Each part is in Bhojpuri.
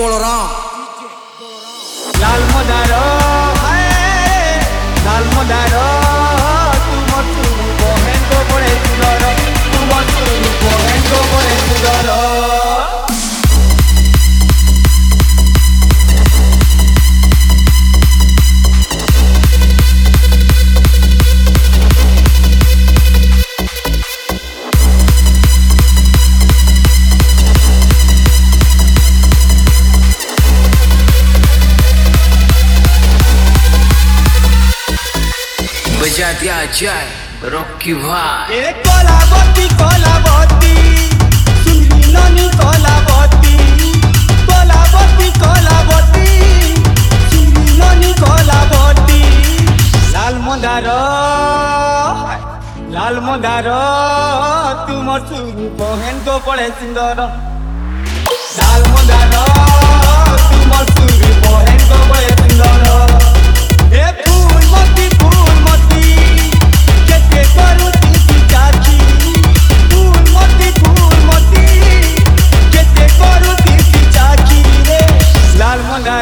বলরাম লাল মদার লাল মদার তুমর সুরূপ হেঙ্গ বড়ে সুন্দর তুমর সুরূপ হেঙ্গ বড়ে সুন্দর बजा दिया जाए रॉकी भाई ए कलावती कलावती सुंदरी ननी कलावती कलावती कलावती सुंदरी ननी कलावती लाल मंदार तुमर सुरूप हेंग पड़े सुंदर लाल मंदार तुमर सुरूप हेंग पड़े सुंदर ए फूलमती फूलमती केते करूती चाची फूलमती फूलमती केते करूती चाची रे लाल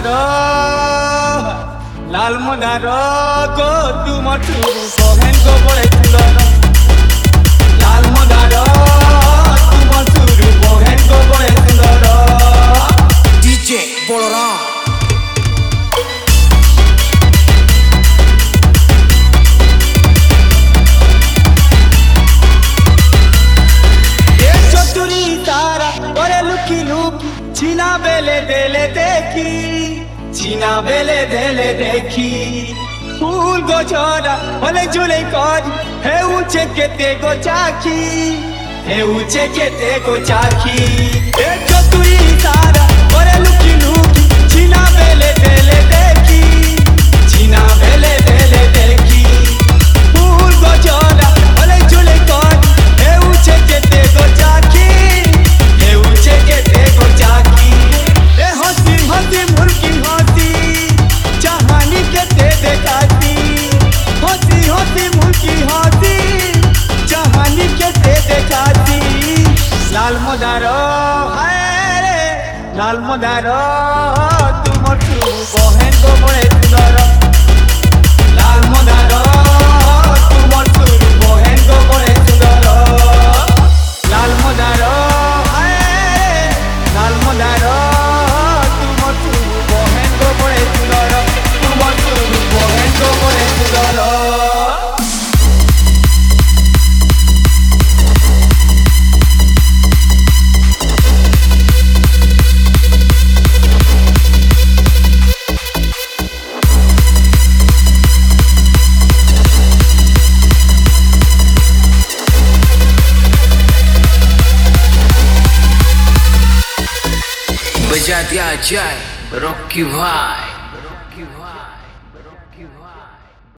मंदार गो तुमर सुरूप हेंग पड़े सुंदर लाल मंदार तुमर सुरूप हेंग पड़े सुंदर डीजे বলরাম चतुरी तारा ओरे लुकी लुकी छीना बेले देले देखी फूल गो झरा ओले झुले करी हे ऊंचे केते गो चाखी ए चतुरी तारा ओरे लुकी लुकी छीना बेले देले देखी फूल गो झरा ओले झुले करी हे ऊंचे केते गो चाखी ए हंसी हंसी मुर्गी हंसी चाहानी केते देखाती हंसी हंसी मुर्गी हंसी चाहानी केते देखाती लाल मंदार तुमर सुरूप हेंग बड़े सुंदर लाल मंदार तुमर सुरूप हेंग बड़े सुंदर लाल मंदार तुमर सुरूप हेंग बड़े सुंदर तुमर सुरूप हेंग बड़े सुंदर बजा दिया जाए रॉकी भाई